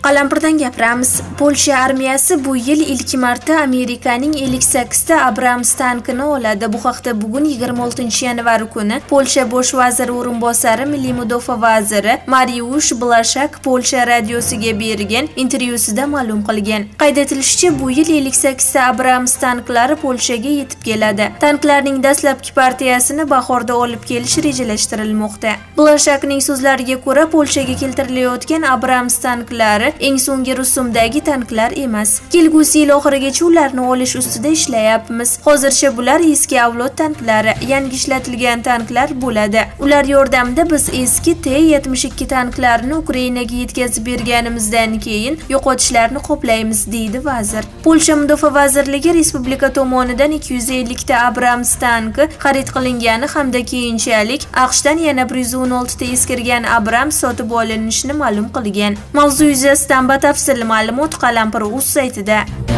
Qalampirdan gapiramiz. Polsha armiyasi bu yil ilk marta Amerikaning 58 ta Abrams tankini oladi. Bu haqda bugun 26 yanvar kuni Polsha bosh vaziri o'rinbosari milliy mudofaa vaziri Mariusz Błaszczak Polsha radiosiga bergan intervyusida ma'lum qilgan. Qayd etilishicha, bu yil 58 ta Abrams tanklari Polshaga yetib keladi. Tanklarning dastlabki partiyasini bahorda olib kelish rejalashtirilmoqda. Błaszczakning so'zlariga ko'ra, Polshaga keltirilayotgan Abrams tanklari eng so'nggi rusumdagi tanklar emas. Kelgusi yil oxirigacha ularni olish ustida ishlayapmiz. Hozircha bular eski avlod tanklari, yangi ishlatilgan tanklar bo'ladi. Ular yordamida biz eski T-72 tanklarini Ukrainaga yetkazib berganimizdan keyin yo'qotishlarni qoplaymiz, deydi vazir. Polsha mudofaa vazirligi respublika tomonidan 250 ta Abrams tanki xarid qilingani hamda keyinchalik AQShdan yana 116 ta eskirgan Abrams sotib olinishini ma'lum qilgan. Mavzu yuzasidan batafsil ma'lumot Qalampir.uz saytida.